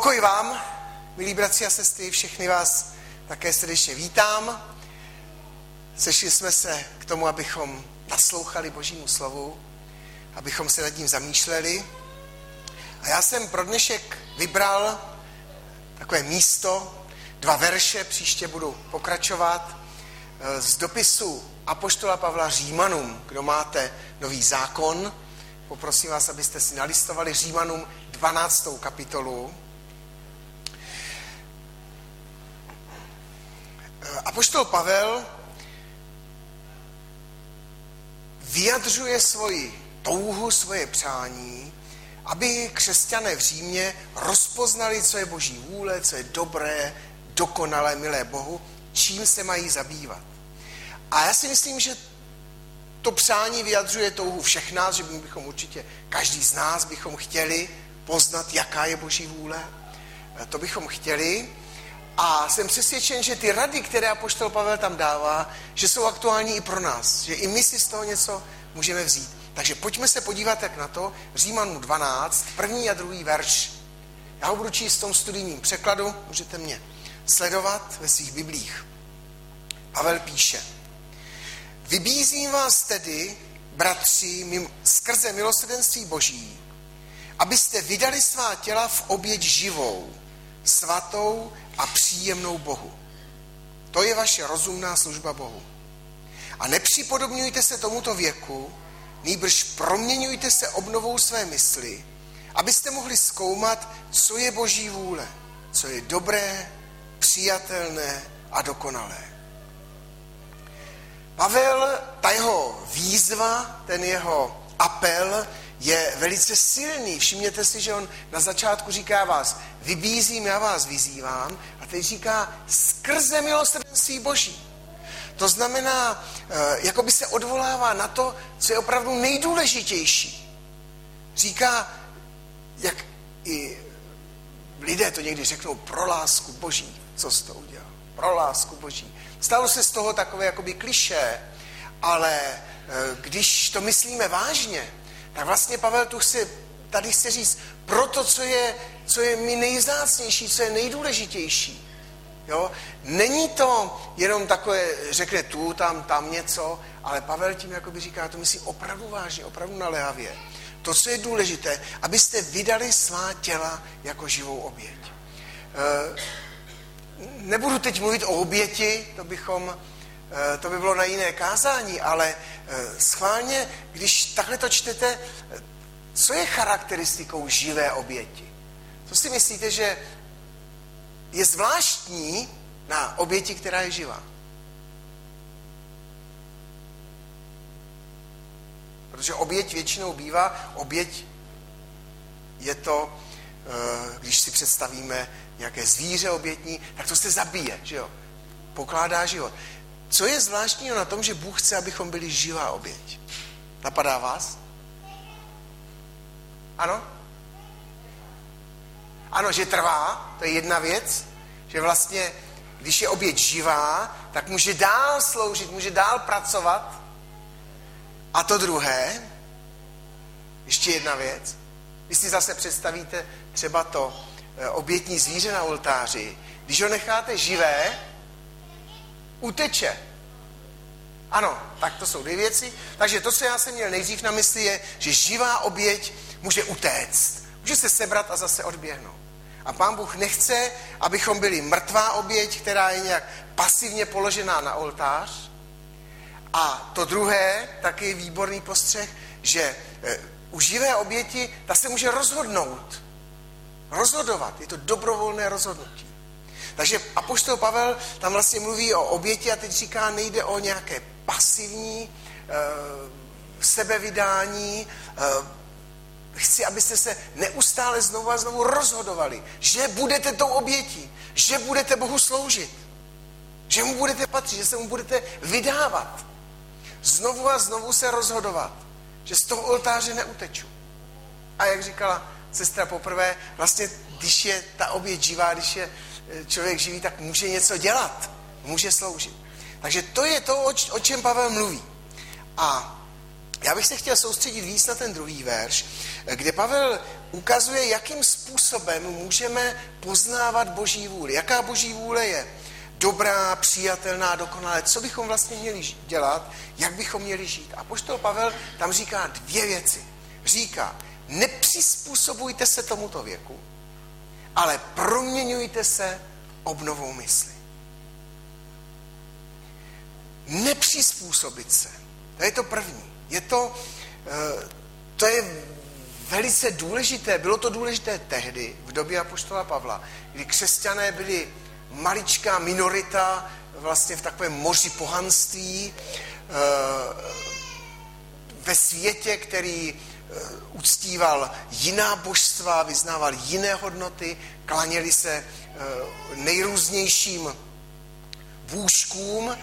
Pokoj vám, milí bratři a sestry, všechny vás také srdečně vítám. Sešli jsme se k tomu, abychom naslouchali Božímu slovu, abychom se nad ním zamýšleli. A já jsem pro dnešek vybral takové místo, 2 verše, příště budu pokračovat, z dopisu apoštola Pavla Římanům. Kdo máte Nový zákon, poprosím vás, abyste si nalistovali Římanům 12. kapitolu. Apoštol Pavel vyjadřuje svoji touhu, svoje přání, aby křesťané v Římě rozpoznali, co je Boží vůle, co je dobré, dokonalé, milé Bohu, čím se mají zabývat. A já si myslím, že to přání vyjadřuje touhu všech nás, že bychom určitě, každý z nás bychom chtěli poznat, jaká je Boží vůle. To bychom chtěli. A jsem přesvědčen, že ty rady, které apoštol Pavel tam dává, že jsou aktuální i pro nás. Že i my si z toho něco můžeme vzít. Takže pojďme se podívat jak na to. Římanům 12, 1. a 2. verš. Já ho budu číst v tom studijním překladu. Můžete mě sledovat ve svých biblích. Pavel píše. Vybízím vás tedy, bratři, skrze milosrdenství Boží, abyste vydali svá těla v oběť živou, svatou a příjemnou Bohu. To je vaše rozumná služba Bohu. A nepřipodobňujte se tomuto věku, nýbrž proměňujte se obnovou své mysli, abyste mohli zkoumat, co je Boží vůle, co je dobré, přijatelné a dokonalé. Pavel, ta jeho výzva, ten jeho apel je velice silný. Všimněte si, že on na začátku říká, já vás vybízím, já vás vyzývám, a teď říká skrze milosrdenství Boží. To znamená, jako by se odvolává na to, co je opravdu nejdůležitější. Říká, jak i lidé to někdy řeknou, pro lásku Boží. Co jsi to udělal? Pro lásku Boží. Stalo se z toho takové jakoby klišé, ale když to myslíme vážně, tak vlastně Pavel tady chce říct pro to, co je mi nejvzácnější, co je nejdůležitější. Jo? Není to jenom takové, řekne tu, tam něco, ale Pavel tím jakoby říká, to myslí opravdu vážně, opravdu naléhavě. To, co je důležité, abyste vydali svá těla jako živou oběť. Nebudu teď mluvit o oběti, to by bylo na jiné kázání, ale schválně, když takhle to čtete, co je charakteristikou živé oběti? Co si myslíte, že je zvláštní na oběti, která je živá? Protože oběť většinou bývá, oběť je to, když si představíme nějaké zvíře obětní, tak to se zabije, že jo? Pokládá život. Co je zvláštního na tom, že Bůh chce, abychom byli živá oběť? Napadá vás? Ano? Ano, že trvá, to je jedna věc, že vlastně, když je oběť živá, tak může dál sloužit, může dál pracovat. A to druhé, ještě jedna věc, když si zase představíte třeba to obětní zvíře na oltáři, když ho necháte živé, uteče. Ano, tak to jsou 2 věci. Takže to, co já jsem měl nejdřív na mysli, je, že živá oběť může utéct. Může se sebrat a zase odběhnout. A Pán Bůh nechce, abychom byli mrtvá oběť, která je nějak pasivně položená na oltář. A to druhé, taky výborný postřeh, že u živé oběti ta se může rozhodovat. Je to dobrovolné rozhodnutí. Takže apoštol Pavel tam vlastně mluví o oběti a teď říká, nejde o nějaké pasivní sebevydání. Chci, abyste se neustále znovu a znovu rozhodovali, že budete tou obětí, že budete Bohu sloužit, že mu budete patřit, že se mu budete vydávat. Znovu a znovu se rozhodovat, že z toho oltáře neuteču. A jak říkala sestra poprvé, vlastně když je ta oběť živá, když je člověk živý, tak může něco dělat, může sloužit. Takže to je to, o čem Pavel mluví. A Já bych se chtěl soustředit víc na ten druhý verš, kde Pavel ukazuje, jakým způsobem můžeme poznávat Boží vůli. Jaká Boží vůle je dobrá, přijatelná, dokonalá. Co bychom vlastně měli dělat, jak bychom měli žít. A apoštol Pavel tam říká 2 věci. Říká, nepřizpůsobujte se tomuto věku, ale proměňujte se obnovou mysli. Nepřizpůsobit se. To je to první. To je velice důležité. Bylo to důležité tehdy, v době apoštola Pavla, kdy křesťané byli maličká minorita vlastně v takovém moři pohanství ve světě, který uctíval jiná božstva, vyznával jiné hodnoty, klaněli se nejrůznějším bůžkům.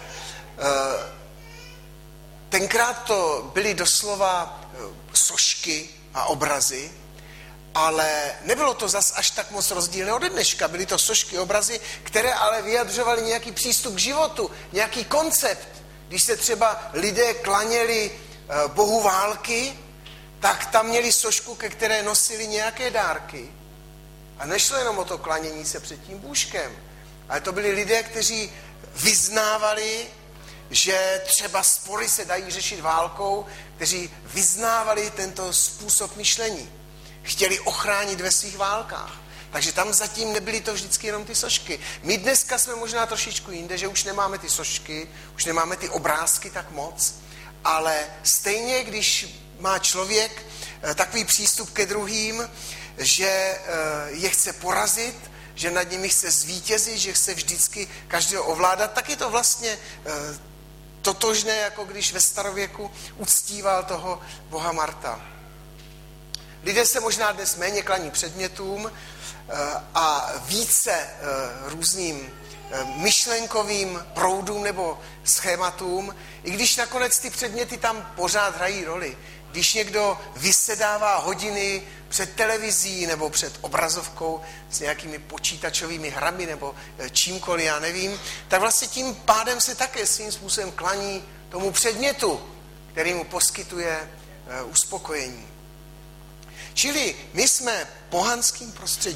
Tenkrát to byly doslova sošky a obrazy, ale nebylo to zas až tak moc rozdílné ode dneška. Byly to sošky, obrazy, které ale vyjadřovaly nějaký přístup k životu, nějaký koncept. Když se třeba lidé klaněli bohu války, tak tam měli sošku, ke které nosili nějaké dárky. A nešlo jenom o to klanění se před tím bůžkem, ale to byli lidé, kteří vyznávali, že třeba spory se dají řešit válkou, kteří vyznávali tento způsob myšlení. Chtěli ochránit ve svých válkách. Takže tam zatím nebyly to vždycky jenom ty sošky. My dneska jsme možná trošičku jinde, že už nemáme ty sošky, už nemáme ty obrázky tak moc, ale stejně, když má člověk takový přístup ke druhým, že je chce porazit, že nad nimi chce zvítězit, že chce vždycky každého ovládat, tak je to vlastně totožné, jako když ve starověku uctíval toho boha Marta. Lidé se možná dnes méně klaní předmětům a více různým myšlenkovým proudům nebo schématům, i když nakonec ty předměty tam pořád hrají roli. Když někdo vysedává hodiny před televizí nebo před obrazovkou s nějakými počítačovými hrami nebo čímkoliv, já nevím, tak vlastně tím pádem se také svým způsobem klaní tomu předmětu, který mu poskytuje uspokojení. Čili my jsme pohanským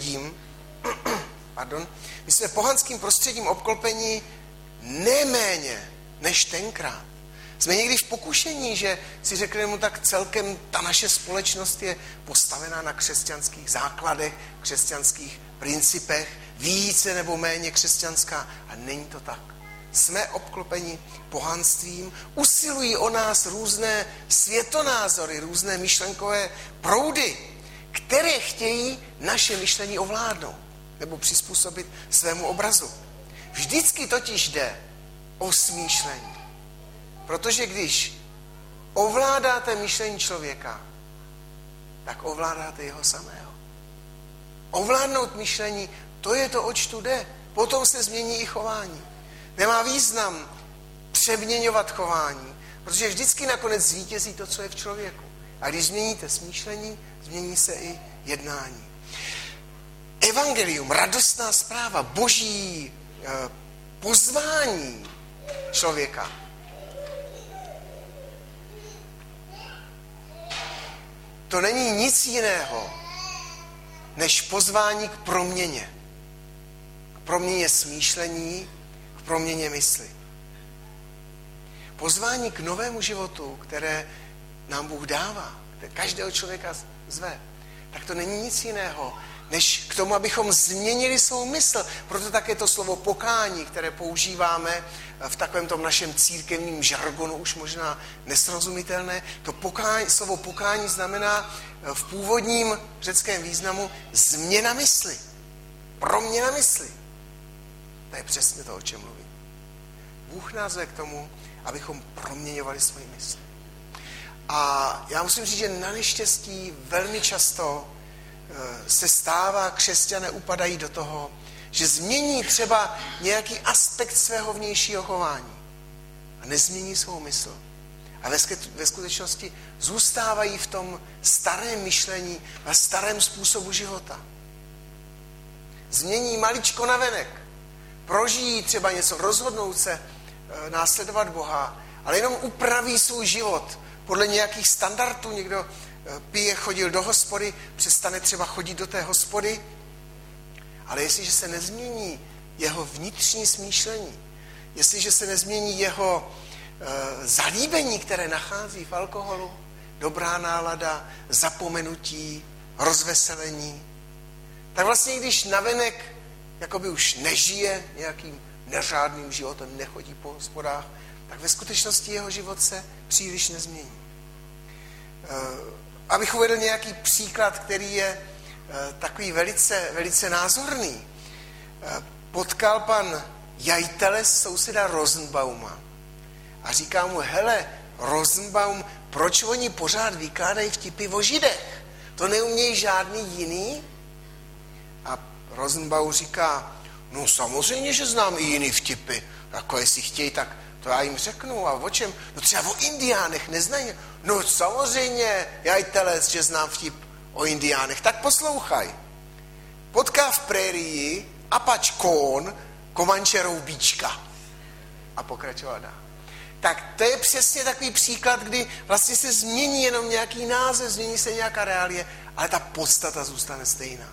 prostředím obklopení neméně než tenkrát. Jsme někdy v pokušení, že si řekneme, tak celkem ta naše společnost je postavená na křesťanských základech, křesťanských principech, více nebo méně křesťanská. A není to tak. Jsme obklopeni pohanstvím, usilují o nás různé světonázory, různé myšlenkové proudy, které chtějí naše myšlení ovládnout nebo přizpůsobit svému obrazu. Vždycky totiž jde o smýšlení. Protože když ovládáte myšlení člověka, tak ovládáte jeho samého. Ovládnout myšlení, to je to, oč tu jde. Potom se změní i chování. Nemá význam přeměňovat chování, protože vždycky nakonec zvítězí to, co je v člověku. A když změníte smýšlení, změní se i jednání. Evangelium, radostná zpráva, boží pozvání člověka. To není nic jiného, než pozvání k proměně. K proměně smýšlení, k proměně mysli. Pozvání k novému životu, které nám Bůh dává, které každého člověka zve, tak to není nic jiného, než k tomu, abychom změnili svou mysl. Proto také to slovo pokání, které používáme v takovém tom našem církevním žargonu, už možná nesrozumitelné. To slovo pokání znamená v původním řeckém významu změna mysli. Proměna mysli. To je přesně to, o čem mluvím. Bůh nás zve k tomu, abychom proměňovali svoji mysl. A já musím říct, že na neštěstí velmi často se stává, křesťané upadají do toho, že změní třeba nějaký aspekt svého vnějšího chování a nezmění svou mysl. A ve skutečnosti zůstávají v tom starém myšlení a starém způsobu života. Změní maličko navenek, prožijí třeba něco, rozhodnou se následovat Boha, ale jenom upraví svůj život podle nějakých standardů. Někdo pije, chodil do hospody, přestane třeba chodit do té hospody, ale jestliže se nezmění jeho vnitřní smýšlení, jestliže se nezmění jeho zalíbení, které nachází v alkoholu, dobrá nálada, zapomenutí, rozveselení, tak vlastně když navenek jakoby už nežije nějakým neřádným životem, nechodí po hospodách, tak ve skutečnosti jeho život se příliš nezmění. Abych uvedl nějaký příklad, který je takový velice, velice názorný. Potkal pan Jajteles souseda Rosenbauma a říká mu, hele, Rosenbaum, proč oni pořád vykládají vtipy o Židech? To neumějí žádný jiný? A Rosenbaum říká, no samozřejmě, že znám i jiný vtipy. Jako jestli chtějí, tak to já jim řeknu. A o čem? No třeba o indiánech neznají. No samozřejmě, Jajteles, že znám vtip o indiánech. Tak poslouchaj. Potká v prérii Apač Kón Komanče Roubíčka. A pokračoval dál. Tak to je přesně takový příklad, kdy vlastně se změní jenom nějaký název, změní se nějaká reálie, ale ta podstata zůstane stejná.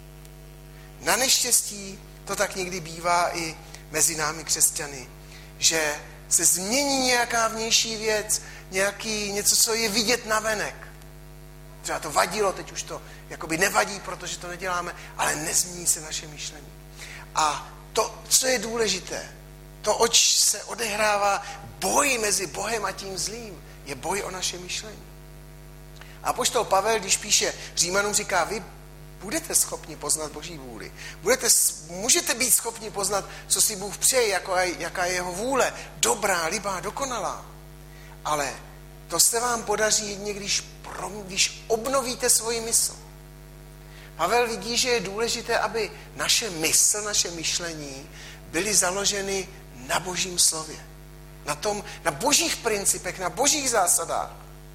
Na neštěstí to tak někdy bývá i mezi námi křesťany, že se změní nějaká vnější věc, něco, co je vidět navenek. Třeba to vadilo, teď už to jakoby nevadí, protože to neděláme, ale nezmění se naše myšlení. A to, co je důležité, to, oč se odehrává boj mezi Bohem a tím zlým, je boj o naše myšlení. A apoštol Pavel, když píše Římanům, říká, vy budete schopni poznat Boží vůli. Můžete být schopni poznat, co si Bůh přeje, jaká je jeho vůle, dobrá, libá, dokonalá. Ale to se vám podaří jedině, když obnovíte svoji mysl. Pavel vidí, že je důležité, aby naše mysl, naše myšlení byly založeny na Božím slově. Na božích principech, na božích zásadách.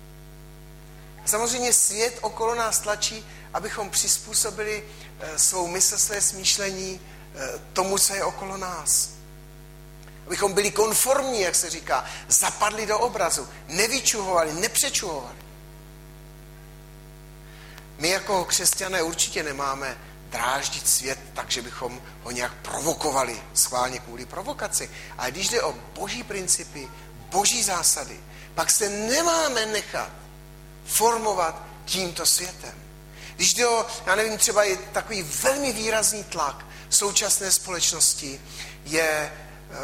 Samozřejmě svět okolo nás tlačí, abychom přizpůsobili svou mysl, své smýšlení tomu, co je okolo nás. Abychom byli konformní, jak se říká, zapadli do obrazu, nevyčuhovali, nepřečuhovali. My jako křesťané určitě nemáme dráždit svět tak, že bychom ho nějak provokovali, schválně kvůli provokaci. Ale když jde o boží principy, boží zásady, pak se nemáme nechat formovat tímto světem. Když jde o, já nevím, třeba je takový velmi výrazný tlak současné společnosti, je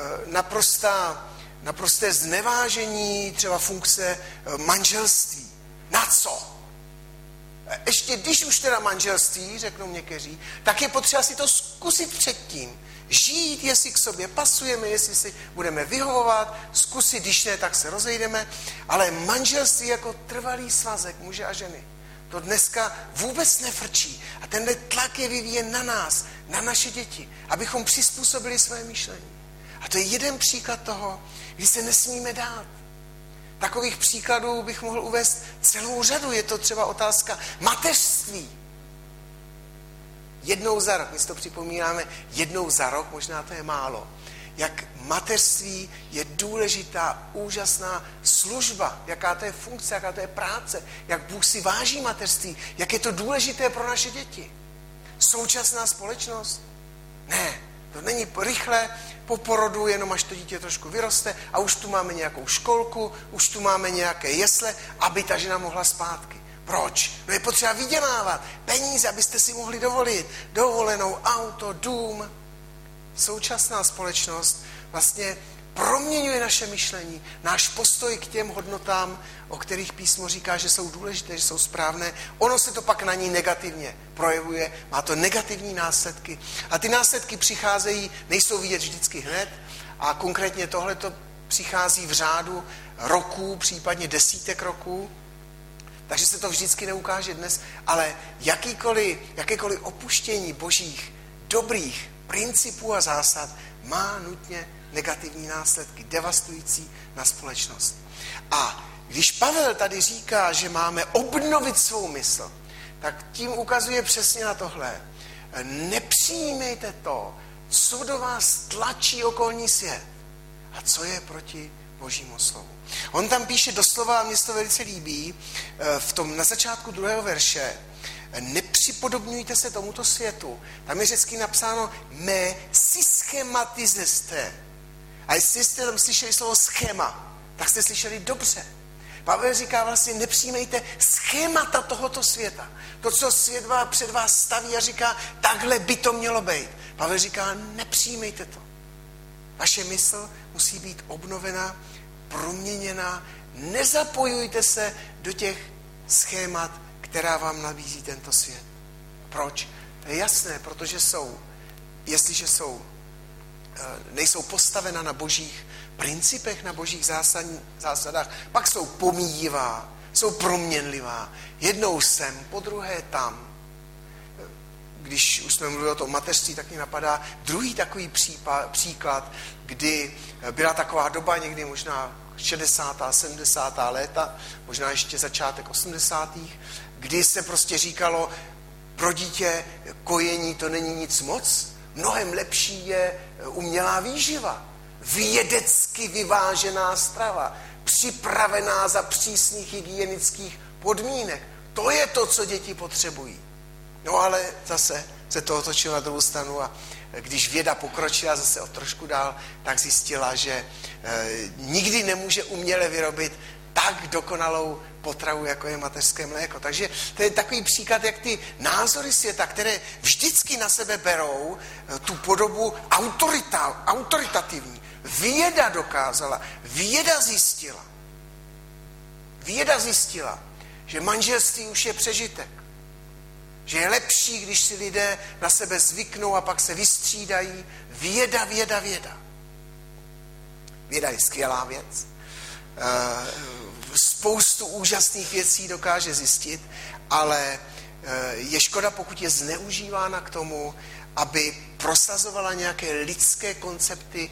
naprosté znevážení třeba funkce manželství. Na co? Ještě když už teda manželství, řeknou někteří, tak je potřeba si to zkusit předtím. Žít, jestli k sobě pasujeme, jestli si budeme vyhovovat, zkusit, když ne, tak se rozejdeme. Ale manželství jako trvalý svazek muže a ženy, to dneska vůbec nefrčí. A tenhle tlak je vyvíjen na nás, na naše děti, abychom přizpůsobili své myšlení. A to je jeden příklad toho, kdy se nesmíme dát. Takových příkladů bych mohl uvést celou řadu. Je to třeba otázka mateřství. Jednou za rok, my si to připomínáme, jednou za rok, možná to je málo. Jak mateřství je důležitá, úžasná služba, jaká to je funkce, jaká to je práce, jak Bůh si váží mateřství, jak je to důležité pro naše děti. Současná společnost? Ne, to není rychle po porodu, jenom až to dítě trošku vyroste a už tu máme nějakou školku, už tu máme nějaké jesle, aby ta žena mohla zpátky. Proč? No je potřeba vydělávat peníze, abyste si mohli dovolit dovolenou, auto, dům. Současná společnost vlastně proměňuje naše myšlení, náš postoj k těm hodnotám, o kterých písmo říká, že jsou důležité, že jsou správné. Ono se to pak na ní negativně projevuje, má to negativní následky. A ty následky přicházejí, nejsou vidět vždycky hned a konkrétně tohle to přichází v řádu roků, případně desítek roků. Takže se to vždycky neukáže dnes, ale jakékoliv opuštění božích dobrých principů a zásad má nutně negativní následky, devastující na společnost. A když Pavel tady říká, že máme obnovit svou mysl, tak tím ukazuje přesně na tohle. Nepřijímejte to, co do vás tlačí okolní svět a co je proti Božímu slovu. On tam píše doslova, a mně se to velice líbí, na začátku 2. verše, nepřipodobňujte se tomuto světu. Tam je řecky napsáno me syschematizeste. A jestli jste tam slyšeli slovo schéma, tak jste slyšeli dobře. Pavel říká vlastně, nepřijímejte schémata tohoto světa. To, co svět před vás staví a říká, takhle by to mělo být. Pavel říká, nepřijímejte to. Vaše mysl musí být obnovena, proměněná. Nezapojujte se do těch schémat, která vám nabízí tento svět. Proč? To je jasné, protože jestliže nejsou postavena na božích principech, na božích zásadách, pak jsou pomíjivá, jsou proměnlivá. Jednou sem, podruhé tam. Když už jsme mluvili o tom mateřství, tak mě napadá druhý takový příklad, kdy byla taková doba, někdy možná 60. 70. léta, možná ještě začátek 80. kdy se prostě říkalo, pro dítě kojení to není nic moc, mnohem lepší je umělá výživa, vědecky vyvážená strava, připravená za přísných hygienických podmínek. To je to, co děti potřebují. No ale zase se to otočilo na druhou stranu a když věda pokročila zase o trošku dál, tak zjistila, že nikdy nemůže uměle vyrobit tak dokonalou potravu, jako je mateřské mléko. Takže to je takový příklad, jak ty názory světa, které vždycky na sebe berou tu podobu autoritativní. Věda dokázala, věda zjistila, že manželství už je přežitek. Že je lepší, když si lidé na sebe zvyknou a pak se vystřídají. Věda. Věda je skvělá věc. Spoustu úžasných věcí dokáže zjistit, ale je škoda, pokud je zneužívána k tomu, aby prosazovala nějaké lidské koncepty,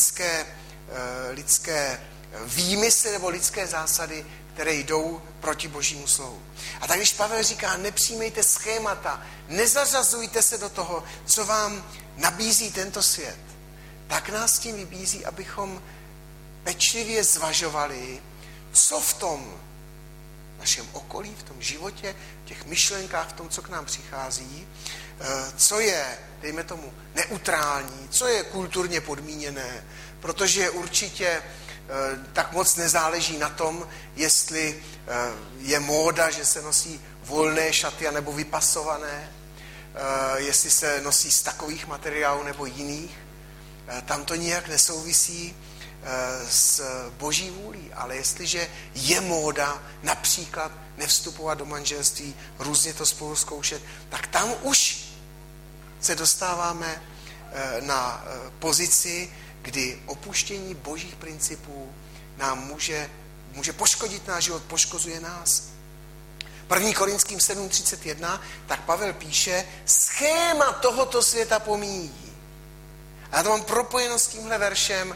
lidské výmysly nebo lidské zásady, které jdou proti Božímu slovu. A tak když Pavel říká, nepřijímejte schémata, nezařazujte se do toho, co vám nabízí tento svět, tak nás tím vybízí, abychom pečlivě zvažovali, co v tom našem okolí, v tom životě, v těch myšlenkách, v tom, co k nám přichází, co je, dejme tomu, neutrální, co je kulturně podmíněné, protože určitě tak moc nezáleží na tom, jestli je móda, že se nosí volné šaty anebo vypasované, jestli se nosí z takových materiálů nebo jiných. Tam to nijak nesouvisí s boží vůlí, ale jestliže je móda například nevstupovat do manželství, různě to spolu zkoušet, tak tam už se dostáváme na pozici, kdy opuštění božích principů nám může poškodit náš život, poškozuje nás. 1. Korinským 7:31, tak Pavel píše, schéma tohoto světa pomíjí. A já to mám propojeno s tímhle veršem,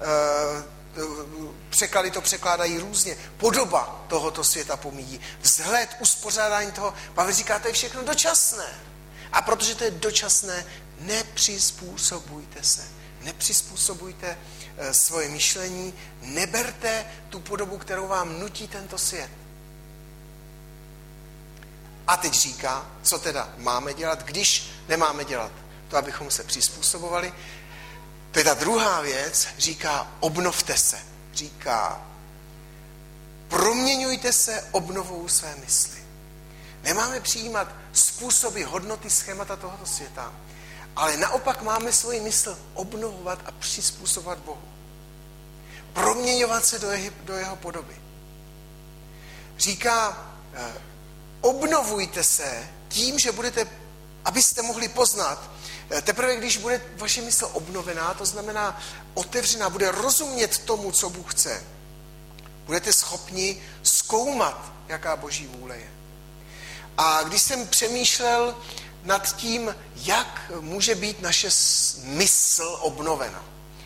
překlady to překládají různě. Podoba tohoto světa pomíjí. Vzhled, uspořádání toho, Pavel říká, to je všechno dočasné. A protože to je dočasné, nepřizpůsobujte se. Nepřizpůsobujte svoje myšlení, neberte tu podobu, kterou vám nutí tento svět. A teď říká, co teda máme dělat, když nemáme dělat to, abychom se přizpůsobovali. To je ta druhá věc, říká, obnovte se. Říká, proměňujte se obnovou své mysli. Nemáme přijímat způsoby, hodnoty, schémata tohoto světa, ale naopak máme svoji mysl obnovovat a přizpůsobovat Bohu. Proměňovat se do jeho podoby. Říká, obnovujte se tím, že abyste mohli poznat, teprve když bude vaše mysl obnovená, to znamená otevřená, bude rozumět tomu, co Bůh chce, budete schopni zkoumat, jaká boží vůle je. A když jsem přemýšlel nad tím, jak může být naše mysl obnovena.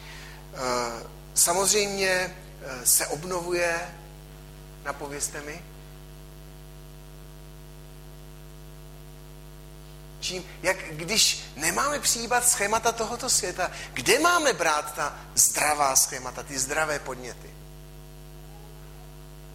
Samozřejmě se obnovuje, napovězte mi, když nemáme přijímat schémata tohoto světa, kde máme brát ta zdravá schémata, ty zdravé podněty?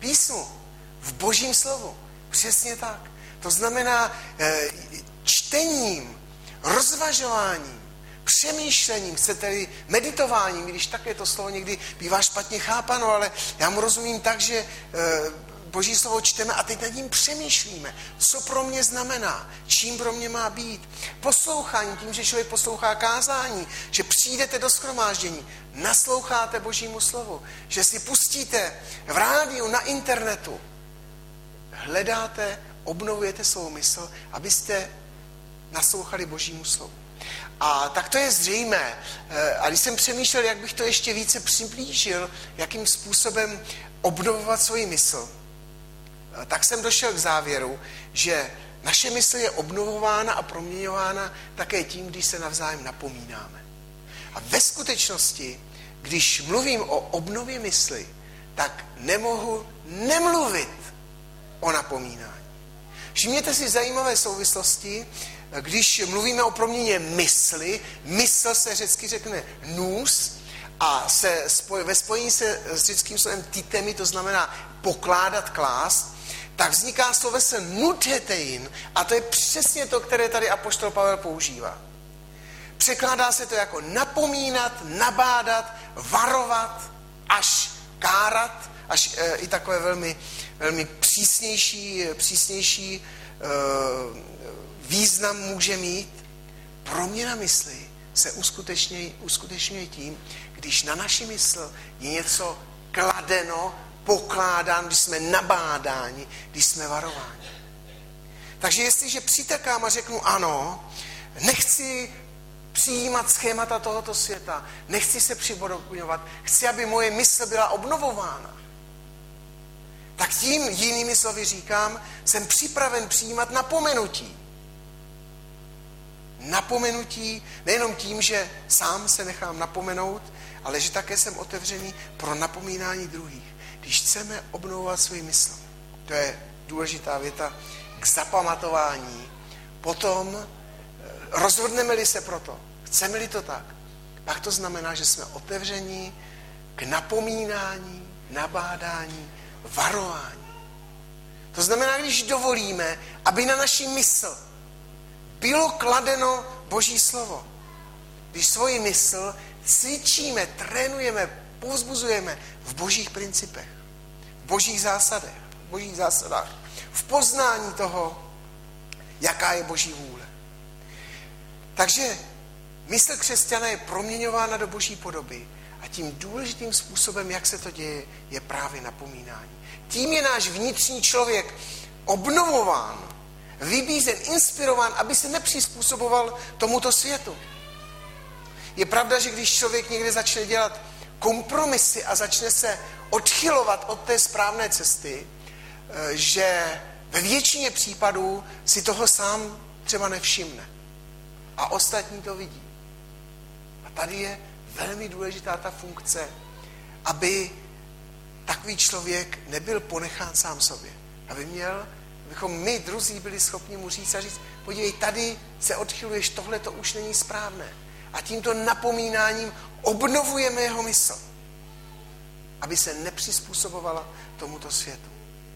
písmu, v Božím slovu. Přesně tak. To znamená čtením, rozvažováním, přemýšlením, chcete-li meditováním, když také to slovo někdy bývá špatně chápano, ale já mu rozumím tak, že Boží slovo čteme a teď nad ním přemýšlíme, co pro mě znamená, čím pro mě má být. Poslouchání, tím, že člověk poslouchá kázání, že přijdete do shromáždění, nasloucháte Božímu slovu, že si pustíte v rádiu, na internetu, hledáte, obnovujete svou mysl, abyste naslouchali Božímu slovu. A tak to je zřejmé. A když jsem přemýšlel, jak bych to ještě více přiblížil, jakým způsobem obnovovat svoji mysl, tak jsem došel k závěru, že naše mysl je obnovována a proměňována také tím, když se navzájem napomínáme. A ve skutečnosti, když mluvím o obnově mysli, tak nemohu nemluvit o napomínání. Všimněte si zajímavé souvislosti, když mluvíme o proměně mysli, mysl se řecky řekne nous a ve spojení se s řeckým slovem titemi, to znamená pokládat, klást, tak vzniká sloveso nuthetein a to je přesně to, které tady apoštol Pavel používá. Překládá se to jako napomínat, nabádat, varovat, až kárat, až i takové velmi, velmi přísnější význam může mít. Proměna mysli se uskutečňuje tím, když na naši mysl je něco kladeno, pokládáno, když jsme nabádáni, když jsme varováni. Takže jestliže přitakám a řeknu ano, nechci přijímat schémata tohoto světa, nechci se připodobňovat, chci, aby moje mysl byla obnovována, tak tím jinými slovy říkám, jsem připraven přijímat napomenutí. Napomenutí nejenom tím, že sám se nechám napomenout, ale že také jsem otevřený pro napomínání druhých. Když chceme obnovovat svůj mysl, to je důležitá věta, k zapamatování, potom rozhodneme-li se proto, chceme-li to tak, pak to znamená, že jsme otevření k napomínání, nabádání, varování. To znamená, když dovolíme, aby na naši mysl bylo kladeno Boží slovo. Když svoji mysl cvičíme, trénujeme, povzbuzujeme v Božích principech, v Božích zásadách, v poznání toho, jaká je Boží vůle. Takže mysl křesťana je proměňována do Boží podoby a tím důležitým způsobem, jak se to děje, je právě napomínání. Tím je náš vnitřní člověk obnovován, vybízen, inspirován, aby se nepřizpůsoboval tomuto světu. Je pravda, že když člověk někde začne dělat kompromisy a začne se odchylovat od té správné cesty, že ve většině případů si toho sám třeba nevšimne. A ostatní to vidí. A tady je velmi důležitá ta funkce, aby takový člověk nebyl ponechán sám sobě. Abychom my, druzí, byli schopni mu říct, podívej, tady se odchyluješ, tohle to už není správné. A tímto napomínáním obnovujeme jeho mysl, aby se nepřizpůsobovala tomuto světu.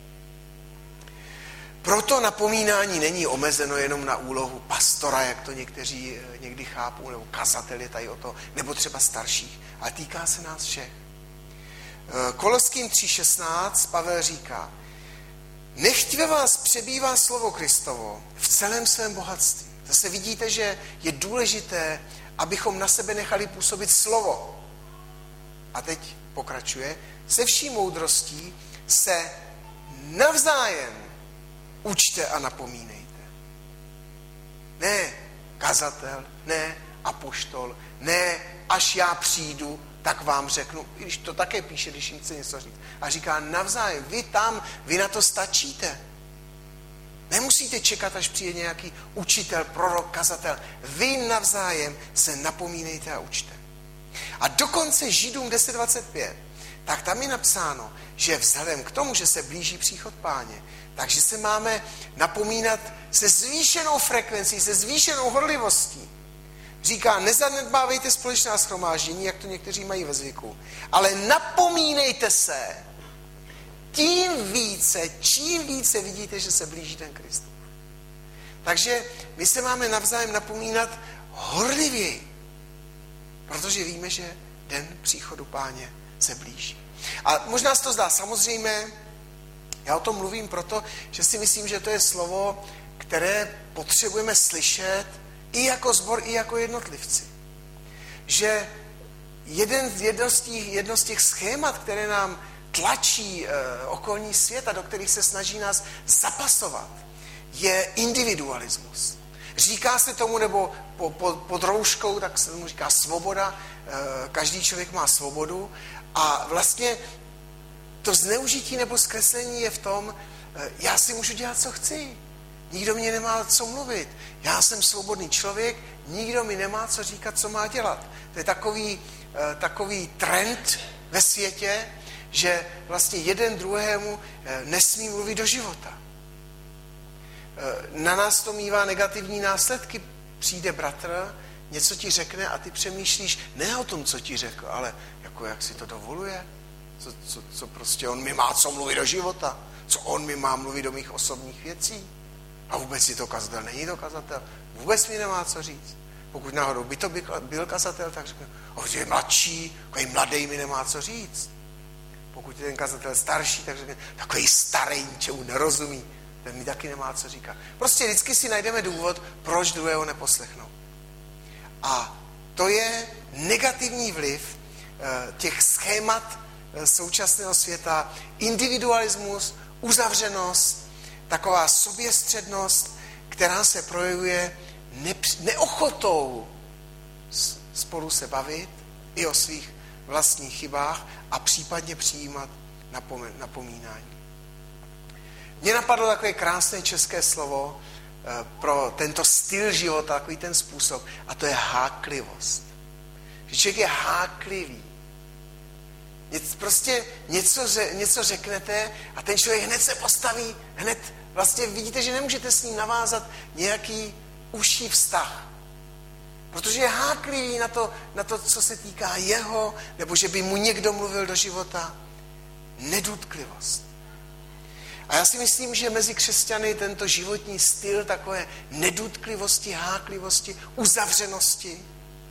Proto napomínání není omezeno jenom na úlohu pastora, jak to někteří někdy chápou, nebo kazateli tady o to, nebo třeba starších, ale týká se nás všech. Koloským 3.16 Pavel říká, nechť ve vás přebývá slovo Kristovo v celém svém bohatství. Zase vidíte, že je důležité, abychom na sebe nechali působit slovo. A teď pokračuje, se vší moudrostí se navzájem učte a napomínejte. Ne kazatel, ne apoštol, ne až já přijdu, tak vám řeknu, i když to také píše, když jim chce něco říct. A říká navzájem, vy na to stačíte. Nemusíte čekat, až přijde nějaký učitel, prorok, kazatel. Vy navzájem se napomínejte a učte. A dokonce Židům 10.25, tak tam je napsáno, že vzhledem k tomu, že se blíží příchod Páně, takže se máme napomínat se zvýšenou frekvencí, se zvýšenou horlivostí. Říká, nezanedbávejte společná shromáždění, jak to někteří mají ve zvyku, ale napomínejte se čím více vidíte, že se blíží ten Kristus. Takže my se máme navzájem napomínat horlivěji, protože víme, že den příchodu Páně se blíží. A možná se to zdá samozřejmé, já o tom mluvím proto, že si myslím, že to je slovo, které potřebujeme slyšet i jako sbor, i jako jednotlivci. Že jedno z těch schémat, které nám tlačí okolní svět a do kterých se snaží nás zapasovat, je individualismus. Říká se tomu, nebo pod rouškou, tak se tomu říká svoboda, každý člověk má svobodu a vlastně to zneužití nebo zkreslení je v tom, já si můžu dělat, co chci. Nikdo mě nemá co mluvit. Já jsem svobodný člověk, nikdo mi nemá co říkat, co má dělat. To je takový trend ve světě, že vlastně jeden druhému nesmí mluvit do života. Na nás to mívá negativní následky. Přijde bratr, něco ti řekne a ty přemýšlíš ne o tom, co ti řekl, ale jako jak si to dovoluje. Co prostě on mi má co mluvit do života. Co on mi má mluvit do mých osobních věcí. A vůbec je to kazatel, není to kazatel. Vůbec mi nemá co říct. Pokud náhodou by to byl kazatel, tak řekne, je mladší, takový mladý mi nemá co říct. Pokud je ten kazatel starší, tak řekne, takový starý, ničemu nerozumí, ten mi taky nemá co říkat. Prostě vždycky si najdeme důvod, proč druhého neposlechnout. A to je negativní vliv těch schémat současného světa, individualismus, uzavřenost, taková soběstřednost, která se projevuje neochotou spolu se bavit i o svých vlastních chybách a případně přijímat napomínání. Mně napadlo takové krásné české slovo pro tento styl života, takový ten způsob, a to je háklivost. Že člověk je háklivý. Prostě něco řeknete a ten člověk hned se postaví, hned vlastně vidíte, že nemůžete s ním navázat nějaký užší vztah. Protože je háklivý na to, co se týká jeho, nebo že by mu někdo mluvil do života. Nedotklivost. A já si myslím, že mezi křesťany tento životní styl takové nedotklivosti, háklivosti, uzavřenosti,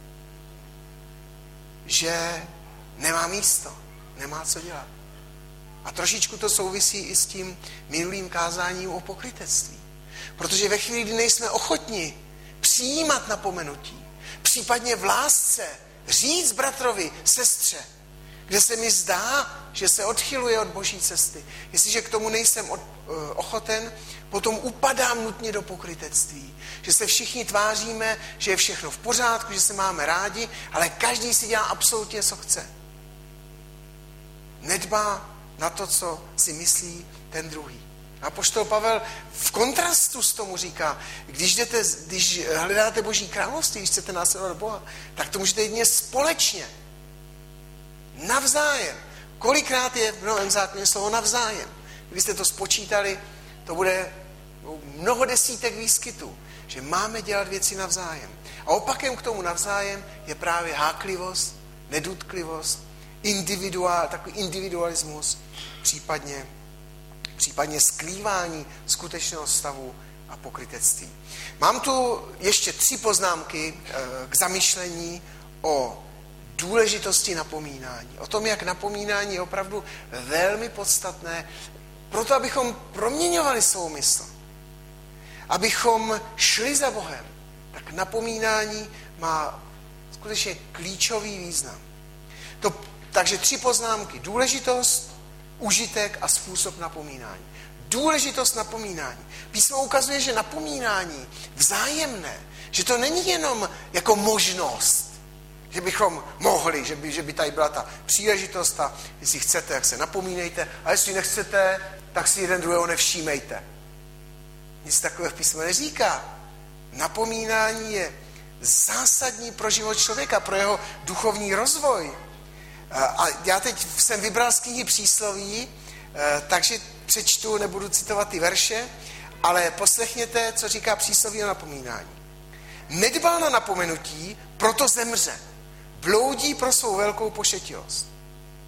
že nemá místo, nemá co dělat. A trošičku to souvisí i s tím minulým kázáním o pokrytectví. Protože ve chvíli, kdy nejsme ochotni přijímat napomenutí, případně v lásce říct bratrovi, sestře, kde se mi zdá, že se odchyluje od boží cesty. Jestliže k tomu nejsem ochoten, potom upadám nutně do pokrytectví. Že se všichni tváříme, že je všechno v pořádku, že se máme rádi, ale každý si dělá absolutně, co chce. Nedbá na to, co si myslí ten druhý. Apoštol Pavel v kontrastu s tomu říká, když hledáte boží království, když chcete následovat Boha, tak to můžete jedině společně. Navzájem. Kolikrát je v Novém zákoně slovo navzájem? Kdybyste to spočítali, to bude mnoho desítek výskytů, že máme dělat věci navzájem. A opakem k tomu navzájem je právě háklivost, nedotklivost, takový individualismus, případně skrývání skutečného stavu a pokrytectví. Mám tu ještě 3 poznámky k zamyšlení o důležitosti napomínání. O tom, jak napomínání je opravdu velmi podstatné, proto abychom proměňovali svou mysl. Abychom šli za Bohem, tak napomínání má skutečně klíčový význam. Takže 3 poznámky. Důležitost, užitek a způsob napomínání. Důležitost napomínání. Písmo ukazuje, že napomínání vzájemné, že to není jenom jako možnost, že bychom mohli, že by tady byla ta příležitost a jestli chcete, jak se napomínejte, a jestli nechcete, tak si jeden druhého nevšímejte. Nic takového písmo neříká. Napomínání je zásadní pro život člověka, pro jeho duchovní rozvoj. A já teď jsem vybral z knihy Přísloví, takže přečtu, nebudu citovat ty verše, ale poslechněte, co říká Přísloví o napomínání. Nedbal na napomenutí, proto zemře. Bloudí pro svou velkou pošetilost.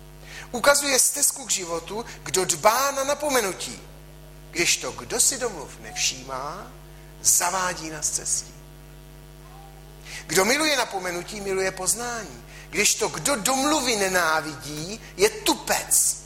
Ukazuje stezku k životu, kdo dbá na napomenutí. Kdežto kdo si domluv nevšímá, zavádí na cestí. Kdo miluje napomenutí, miluje poznání. Kdežto kdo domluvy nenávidí, je tupec.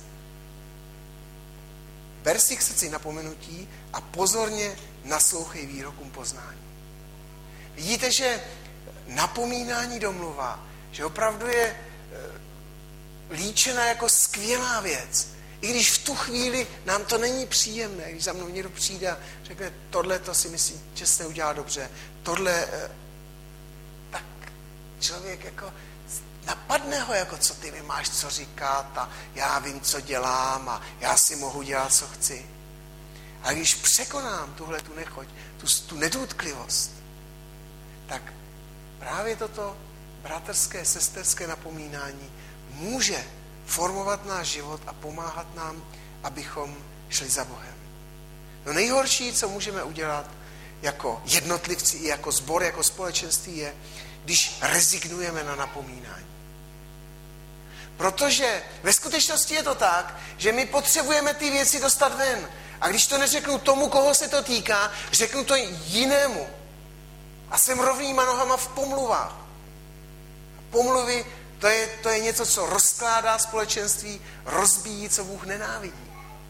Ber si k srdci napomenutí a pozorně naslouchej výrokům poznání. Vidíte, že napomínání domluva, že opravdu je líčena jako skvělá věc. I když v tu chvíli nám to není příjemné, když za mnou někdo přijde a řekne, tohle to si myslím, že jsi neudělal dobře, tohle, tak člověk jako napadne ho, jako co ty mi máš co říkat a já vím, co dělám a já si mohu dělat, co chci. A když překonám tuhle tu nechoť, tu nedotklivost, tak právě toto bratrské, sesterské napomínání může formovat náš život a pomáhat nám, abychom šli za Bohem. No nejhorší, co můžeme udělat jako jednotlivci i jako sbor, jako společenství je, když rezignujeme na napomínání. Protože ve skutečnosti je to tak, že my potřebujeme ty věci dostat ven. A když to neřeknu tomu, koho se to týká, řeknu to jinému. A jsem rovnýma nohama v pomluvách. Pomluvy, to je něco, co rozkládá společenství, rozbíjí, co Bůh nenávidí.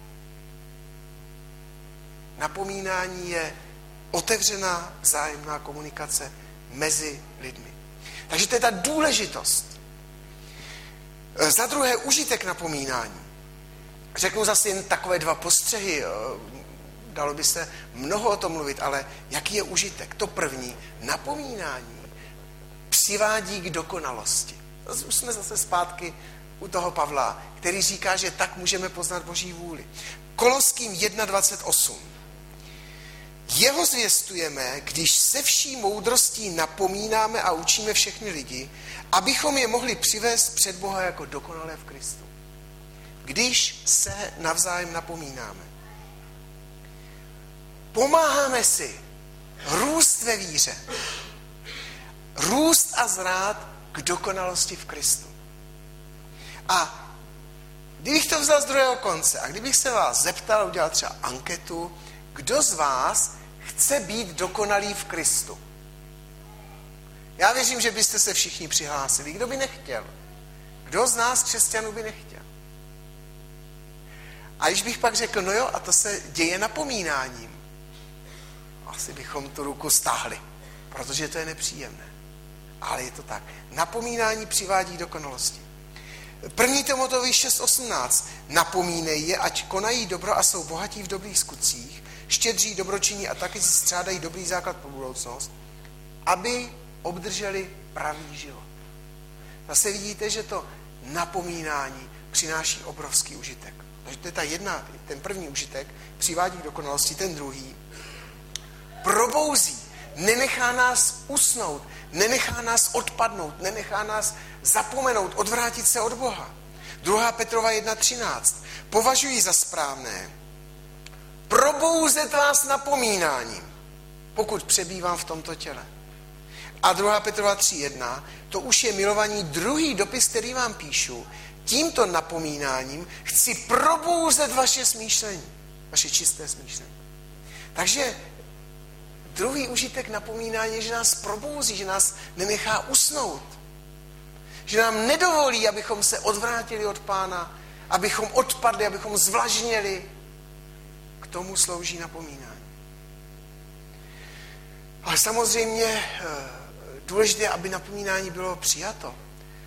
Napomínání je otevřená vzájemná komunikace mezi lidmi. Takže to je ta důležitost. Za druhé, užitek napomínání. Řeknu zase jen takové 2 postřehy. Dalo by se mnoho o tom mluvit, ale jaký je užitek? To první, napomínání přivádí k dokonalosti. Už jsme zase zpátky u toho Pavla, který říká, že tak můžeme poznat Boží vůli. Koloským 1.28. Jeho zvěstujeme, když se vší moudrostí napomínáme a učíme všechny lidi, abychom je mohli přivést před Boha jako dokonalé v Kristu. Když se navzájem napomínáme. Pomáháme si růst ve víře. Růst a zrát k dokonalosti v Kristu. A kdybych to vzal z druhého konce a kdybych se vás zeptal, udělal třeba anketu, kdo z vás chce být dokonalý v Kristu? Já věřím, že byste se všichni přihlásili. Kdo by nechtěl? Kdo z nás, křesťanů, by nechtěl? A když bych pak řekl, no jo, a to se děje napomínáním, asi bychom tu ruku stáhli, protože to je nepříjemné. Ale je to tak. Napomínání přivádí dokonalosti. 1. Timoteovi 6.18. Napomínej je, ať konají dobro a jsou bohatí v dobrých skutcích, štědří, dobročinní a taky si střádají dobrý základ pro budoucnost, aby obdrželi pravý život. Zase vidíte, že to napomínání přináší obrovský užitek. Takže to je ten první užitek, přivádí k dokonalosti, ten druhý probouzí, nenechá nás usnout, nenechá nás odpadnout, nenechá nás zapomenout, odvrátit se od Boha. 2. Petrova 1.13. Považuji za správné probouzet vás napomínáním, pokud přebývám v tomto těle. A 2. Petrova 3.1. To už je milovaní druhý dopis, který vám píšu. Tímto napomínáním chci probouzet vaše smýšlení, vaše čisté smýšlení. Takže druhý užitek napomínání je, že nás probouzí, že nás nenechá usnout. Že nám nedovolí, abychom se odvrátili od Pána, abychom odpadli, abychom zvlažněli. K tomu slouží napomínání. Ale samozřejmě důležité, aby napomínání bylo přijato.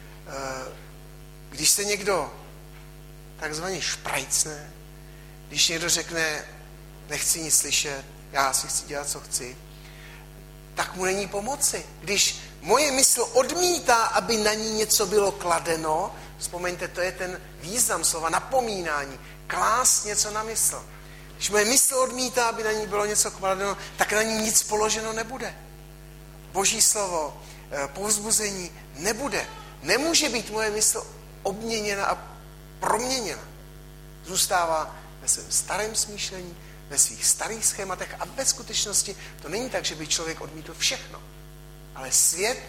Když se někdo takzvaně šprajcne, když někdo řekne, nechci nic slyšet, já si chci dělat, co chci, tak mu není pomoci. Když moje mysl odmítá, aby na ní něco bylo kladeno, vzpomeňte, to je ten význam slova napomínání, klást něco na mysl. Když moje mysl odmítá, aby na ní bylo něco kladeno, tak na ní nic položeno nebude. Boží slovo, povzbuzení nebude. Nemůže být moje mysl obměněna a proměněna. Zůstává ve svém starém smýšlení, ve svých starých schématech a ve skutečnosti to není tak, že by člověk odmítl všechno. Ale svět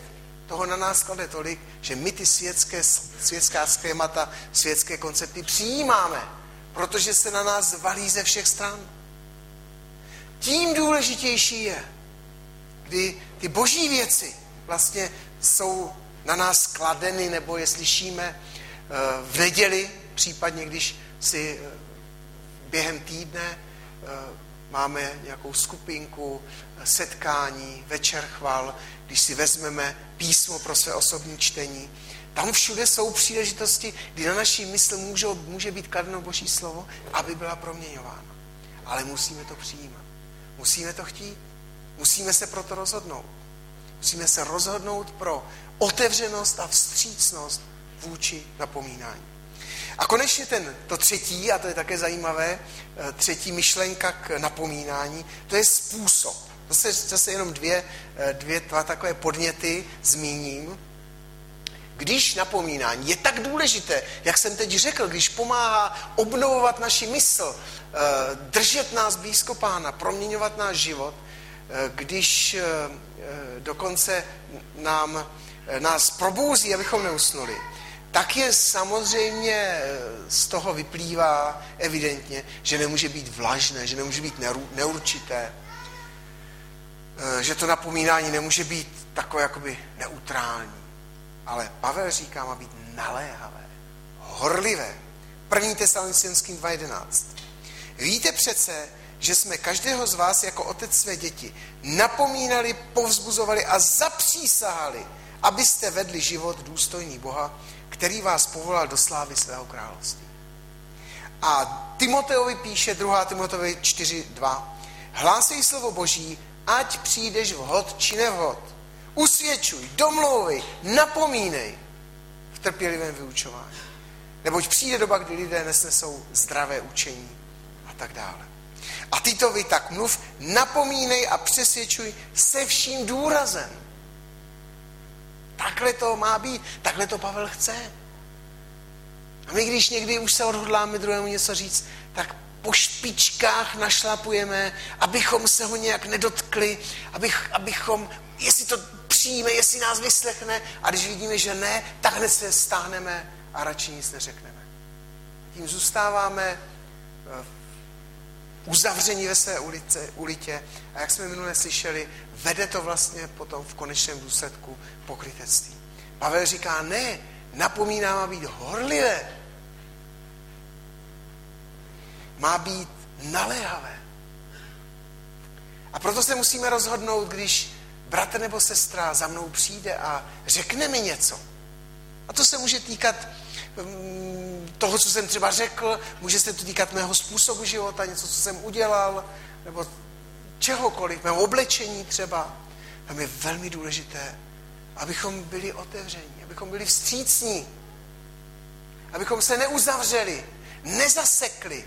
toho na nás klade tolik, že my ty světská schémata, světské koncepty přijímáme, protože se na nás valí ze všech stran. Tím důležitější je, kdy ty boží věci vlastně jsou na nás kladeny, nebo je slyšíme v neděli, případně když si během týdne máme nějakou skupinku, setkání, večer chval, když si vezmeme písmo pro své osobní čtení. Tam všude jsou příležitosti, kdy na naší mysl může být kladeno Boží slovo, aby byla proměňována. Ale musíme to přijímat. Musíme to chtít. Musíme se proto rozhodnout. Musíme se rozhodnout pro otevřenost a vstřícnost vůči napomínání. A konečně to třetí, a to je také zajímavé, třetí myšlenka k napomínání, to je způsob. Zase jenom dva takové podněty zmíním. Když napomínání je tak důležité, jak jsem teď řekl, když pomáhá obnovovat naši mysl, držet nás blízko Pána, proměňovat náš život, když dokonce nás probouzí, abychom neusnuli, tak je samozřejmě z toho vyplývá evidentně, že nemůže být vlažné, že nemůže být neurčité, že to napomínání nemůže být takové jakoby neutrální. Ale Pavel říká, má být naléhavé, horlivé. 1. Tesalonicenským 2.11. Víte přece, že jsme každého z vás jako otec své děti napomínali, povzbuzovali a zapřísahali, abyste vedli život důstojný Boha, který vás povolal do slávy svého království. A Timoteovi píše 2. Timoteovi 4.2. Hlásej slovo Boží, ať přijdeš vhod či nevhod. Usvědčuj, domlouvej, napomínej v trpělivém vyučování. Neboť přijde doba, kdy lidé nesnesou zdravé učení a tak dále. A Titovi tak mluv, napomínej a přesvědčuj se vším důrazem. Takhle to má být, takhle to Pavel chce. A my, když někdy už se odhodláme druhému něco říct, tak po špičkách našlapujeme, abychom se ho nějak nedotkli, abychom, jestli to přijme, jestli nás vyslechne, a když vidíme, že ne, tak hned se stáhneme a radši nic neřekneme. Tím zůstáváme uzavření ve své ulitě a jak jsme minule slyšeli, vede to vlastně potom v konečném důsledku pokrytectví. Pavel říká, ne, napomíná, má být horlivé. Má být naléhavé. A proto se musíme rozhodnout, když bratr nebo sestra za mnou přijde a řekne mi něco. A to se může týkat toho, co jsem třeba řekl, může se to týkat mého způsobu života, něco, co jsem udělal, nebo čehokoliv, mého oblečení třeba. Tam je velmi důležité, abychom byli otevření, abychom byli vstřícní, abychom se neuzavřeli, nezasekli,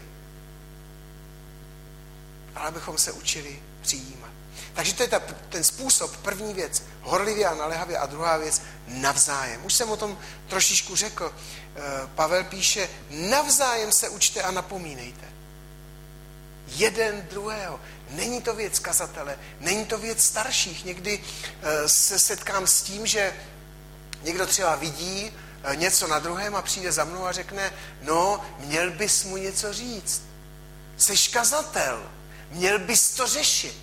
ale abychom se učili přijímat. Takže to je ten způsob, první věc, horlivě a naléhavě, a druhá věc, navzájem. Už jsem o tom trošičku řekl. Pavel píše, navzájem se učte a napomínejte. Jeden druhého. Není to věc kazatele, není to věc starších. Někdy se setkám s tím, že někdo třeba vidí něco na druhém a přijde za mnou a řekne, no, měl bys mu něco říct. Seš kazatel, měl bys to řešit.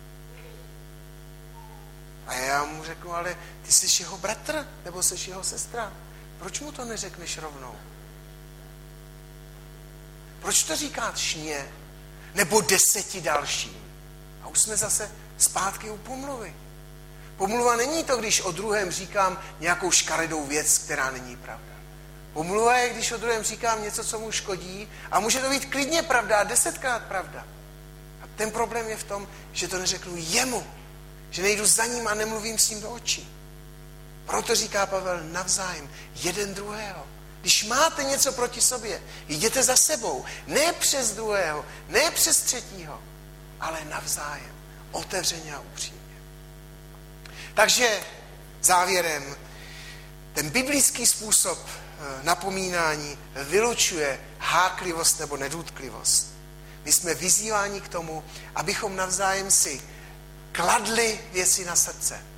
A já mu řeknu, ale ty jsi jeho bratr, nebo jsi jeho sestra. Proč mu to neřekneš rovnou? Proč to říkáš mně? Nebo 10 dalším? A už jsme zase zpátky u pomluvy. Pomluva není to, když o druhém říkám nějakou škaredou věc, která není pravda. Pomluva je, když o druhém říkám něco, co mu škodí, a může to být klidně pravda a 10krát pravda. A ten problém je v tom, že to neřeknu jemu, že nejdu za ním a nemluvím s ním do očí. Proto říká Pavel navzájem, jeden druhého. Když máte něco proti sobě, jděte za sebou. Ne přes druhého, ne přes třetího, ale navzájem. Otevřeně a upřímně. Takže závěrem, ten biblický způsob napomínání vylučuje háklivost nebo nedotklivost. My jsme vyzýváni k tomu, abychom navzájem si kladli věci na srdce.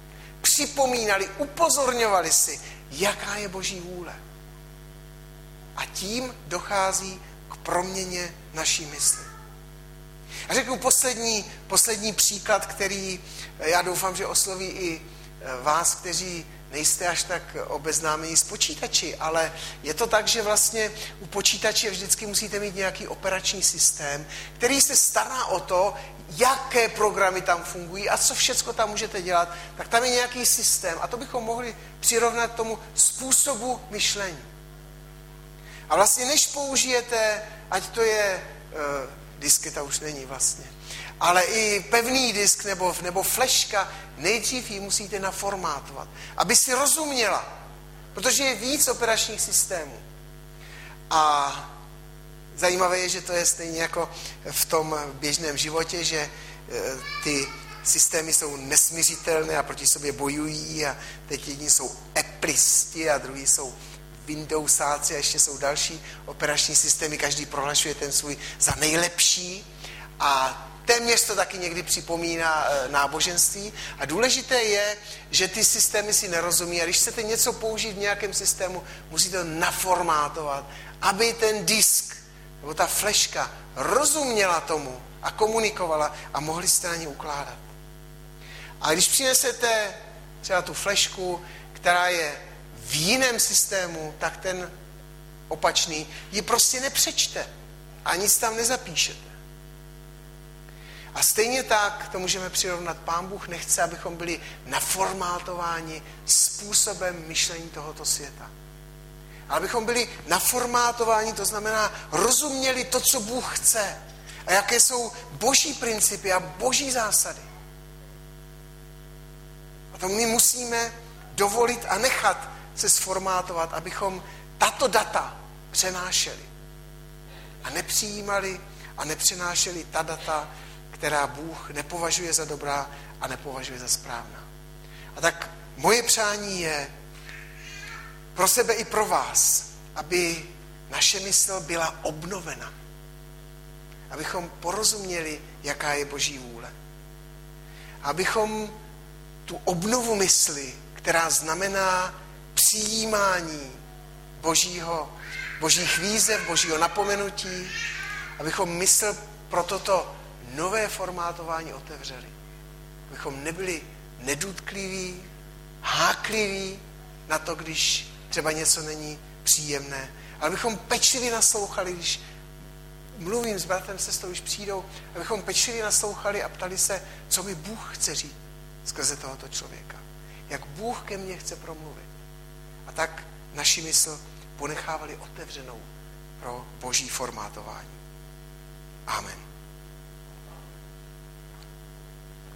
připomínali, upozorňovali si, jaká je Boží vůle. A tím dochází k proměně naší mysli. A řeknu poslední příklad, který já doufám, že osloví i vás, kteří nejste až tak obeznámení s počítači, ale je to tak, že vlastně u počítače vždycky musíte mít nějaký operační systém, který se stará o to, jaké programy tam fungují a co všecko tam můžete dělat, tak tam je nějaký systém a to bychom mohli přirovnat tomu způsobu myšlení. A vlastně než použijete, ať to je, disketa už není vlastně, ale i pevný disk nebo fleška, nejdřív ji musíte naformátovat, aby si rozuměla, protože je víc operačních systémů. A zajímavé je, že to je stejně jako v tom běžném životě, že ty systémy jsou nesmiřitelné a proti sobě bojují a teď jedni jsou Appleisti a druhý jsou Windowsáci a ještě jsou další operační systémy, každý prohlašuje ten svůj za nejlepší a téměř to taky někdy připomíná náboženství. A důležité je, že ty systémy si nerozumí a když chcete něco použít v nějakém systému, musíte to naformátovat, aby ten disk nebo ta fleška rozuměla tomu a komunikovala a mohli jste na ní ukládat. A když přinesete třeba tu flešku, která je v jiném systému, tak ten opačný ji prostě nepřečte a nic tam nezapíšete. A stejně tak to můžeme přirovnat. Pán Bůh nechce, abychom byli naformátováni způsobem myšlení tohoto světa. Ale abychom byli naformátováni, to znamená rozuměli to, co Bůh chce a jaké jsou boží principy a boží zásady. A to my musíme dovolit a nechat se sformátovat, abychom tato data přenášeli a nepřijímali a nepřenášeli ta data, která Bůh nepovažuje za dobrá a nepovažuje za správná. A tak moje přání je pro sebe i pro vás, aby naše mysl byla obnovena. Abychom porozuměli, jaká je Boží vůle. Abychom tu obnovu mysli, která znamená přijímání božích výzev, božího napomenutí, abychom mysl pro toto nové formátování otevřeli. Abychom nebyli nedůtliví, hákliví na to, když třeba něco není příjemné. Ale abychom pečlivě naslouchali, když mluvím s bratrem, sestrou, když přijdou, abychom pečlivě naslouchali a ptali se, co mi Bůh chce říct skrze tohoto člověka. Jak Bůh ke mně chce promluvit. A tak naši mysl ponechávali otevřenou pro boží formátování. Amen.